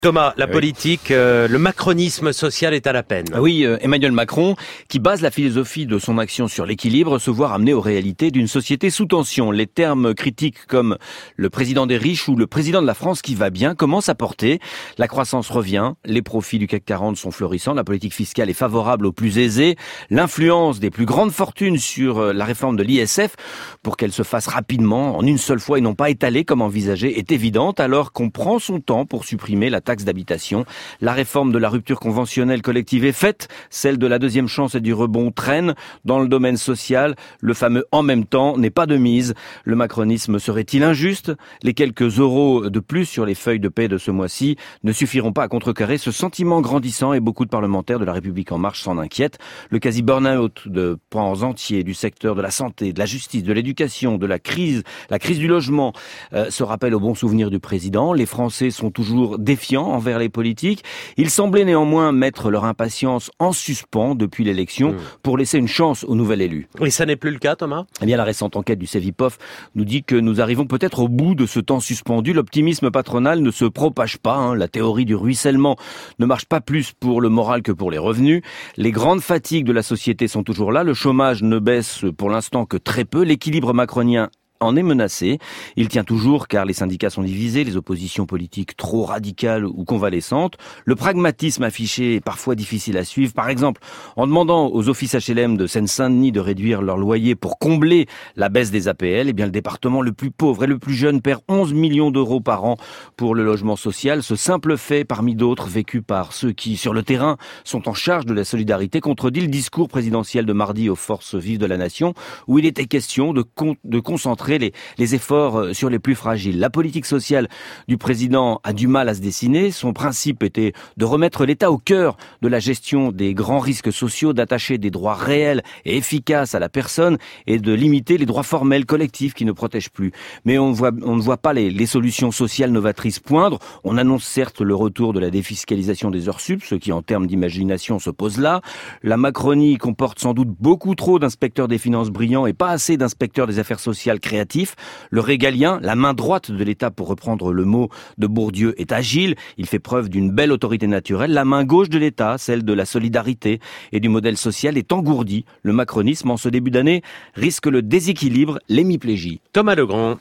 Thomas, la politique, le macronisme social est à la peine. Oui, Emmanuel Macron, qui base la philosophie de son action sur l'équilibre, se voit ramené aux réalités d'une société sous tension. Les termes critiques comme le président des riches ou le président de la France qui va bien commencent à porter. La croissance revient, les profits du CAC 40 sont florissants, la politique fiscale est favorable aux plus aisés, l'influence des plus grandes fortunes sur la réforme de l'ISF, pour qu'elle se fasse rapidement, en une seule fois et non pas étalée comme envisagé, est évidente, alors qu'on prend son temps pour supprimer la taxe d'habitation. La réforme de la rupture conventionnelle collective est faite, celle de la deuxième chance et du rebond traîne. Dans le domaine social, le fameux « en même temps » n'est pas de mise. Le macronisme serait-il injuste ? Les quelques euros de plus sur les feuilles de paie de ce mois-ci ne suffiront pas à contrecarrer ce sentiment grandissant et beaucoup de parlementaires de la République En Marche s'en inquiètent. Le quasi burn-out de pans entiers du secteur de la santé, de la justice, de l'éducation, de la crise du logement se rappelle au bon souvenir du président. Les Français sont toujours défiants envers les politiques. Ils semblaient néanmoins mettre leur impatience en suspens depuis l'élection pour laisser une chance au nouvel élu. Et ça n'est plus le cas, Thomas ? Eh bien, la récente enquête du Cevipof nous dit que nous arrivons peut-être au bout de ce temps suspendu. L'optimisme patronal ne se propage pas. La théorie du ruissellement ne marche pas plus pour le moral que pour les revenus. Les grandes fatigues de la société sont toujours là. Le chômage ne baisse pour l'instant que très peu. L'équilibre macronien en est menacé. Il tient toujours car les syndicats sont divisés, les oppositions politiques trop radicales ou convalescentes. Le pragmatisme affiché est parfois difficile à suivre. Par exemple, en demandant aux offices HLM de Seine-Saint-Denis de réduire leur loyer pour combler la baisse des APL, eh bien le département le plus pauvre et le plus jeune perd 11 millions d'euros par an pour le logement social. Ce simple fait, parmi d'autres, vécu par ceux qui, sur le terrain, sont en charge de la solidarité, contredit le discours présidentiel de mardi aux forces vives de la nation, où il était question de concentrer les efforts sur les plus fragiles. La politique sociale du président a du mal à se dessiner. Son principe était de remettre l'État au cœur de la gestion des grands risques sociaux, d'attacher des droits réels et efficaces à la personne et de limiter les droits formels collectifs qui ne protègent plus. Mais on ne voit pas les solutions sociales novatrices poindre. On annonce certes le retour de la défiscalisation des heures sup, ce qui en termes d'imagination se pose là. La Macronie comporte sans doute beaucoup trop d'inspecteurs des finances brillants et pas assez d'inspecteurs des affaires sociales créatifs. Le régalien, la main droite de l'État pour reprendre le mot de Bourdieu, est agile. Il fait preuve d'une belle autorité naturelle. La main gauche de l'État, celle de la solidarité et du modèle social, est engourdie. Le macronisme, en ce début d'année, risque le déséquilibre, l'hémiplégie. Thomas Legrand.